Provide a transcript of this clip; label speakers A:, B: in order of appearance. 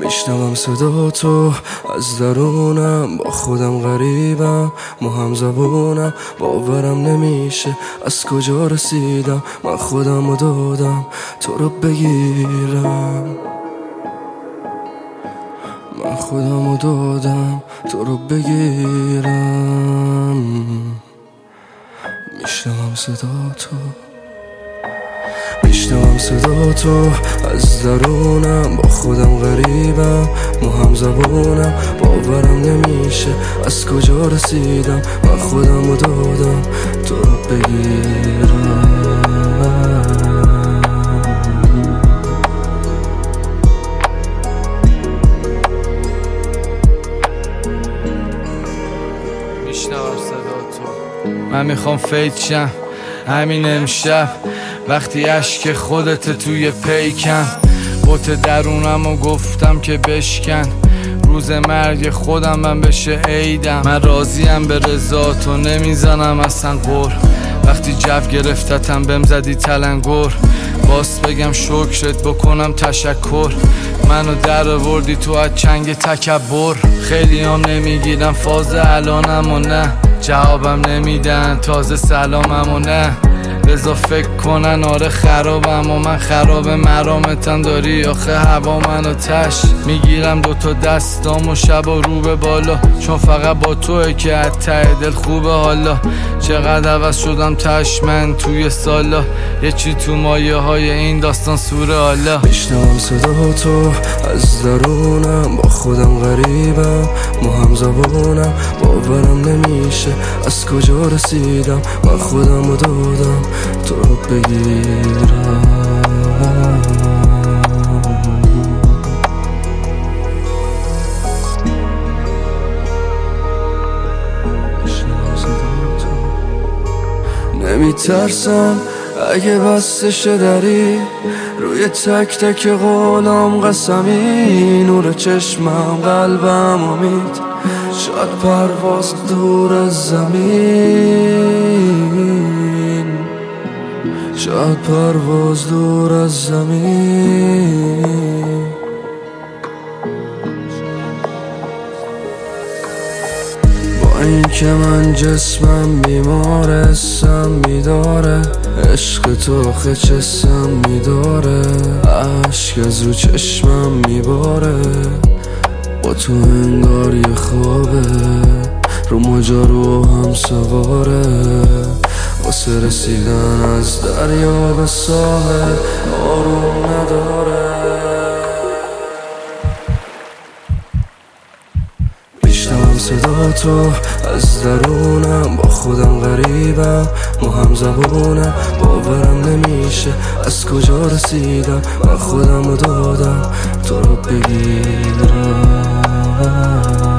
A: میشنوم صدا تو از درونم، با خودم غریبم، ما هم زبونم، باورم نمیشه از کجا رسیدم. من خودم رو دادم تو رو بگیرم، من خودم رو دادم تو رو بگیرم. میشنوم صدا تو، میشنوم صدا تو از درونم، با خودم غریبم، ما هم زبونم، باورم نمیشه از کجا رسیدم. من خودم رو دادم تو رو بگیرم.
B: میشنوم صدا تو، من میخوام فیت شم همین امشب، وقتی اشک خودت توی پیکم. بوت درونم و گفتم که بشکن، روز مرگ خودم من بشه عیدم. من راضیم به رضا تو، نمیزنم اصلا قول. وقتی جو گرفتتم بهم زدی تلنگر، باز بگم شکرت بکنم تشکر. منو در آوردی تو از چنگ تکبر. خیلی هم نمیگیرم فاز الانم و نه، جوابم نمیدن تازه سلامم و نه. بذار فکر کنن آره خرابم و من خراب، مرامتم داری آخه هوا منو تش. میگیرم دوتا دستام و شب و رو به بالا، چون فقط با توه که از ته دل خوبه حالا. چقدر عوض شدم تش من توی سالا، یه چی تو مایه های این داستان سوره حالا.
A: میشنوم صدا تو از درونم، با خودم غریبم، ما هم زبونم، باورم نمیشه از کجا رسیدم. من خودم رو دادم تو رو بگیرم. نمیترسم اگه بستش دری، روی تک تک قولم قسمی، نور چشمم قلبم امید، شاید پرواز دور از زمین، شاید پرواز دور از زمین. با این که من جسمم بیماره، حسم میداره، عشق تو خچسم میداره، عشق از رو چشمم میباره. با تو انگار یه خوابه، رو ماجرا هم سواره، واسه رسیدن از دریا به ساحل آروم نداره. میشنوم صدا تو از درونم، با خودم غریبم، ما هم زبونم، باورم نمیشه از کجا رسیدم. من خودم رو دادم تو رو بگیرم.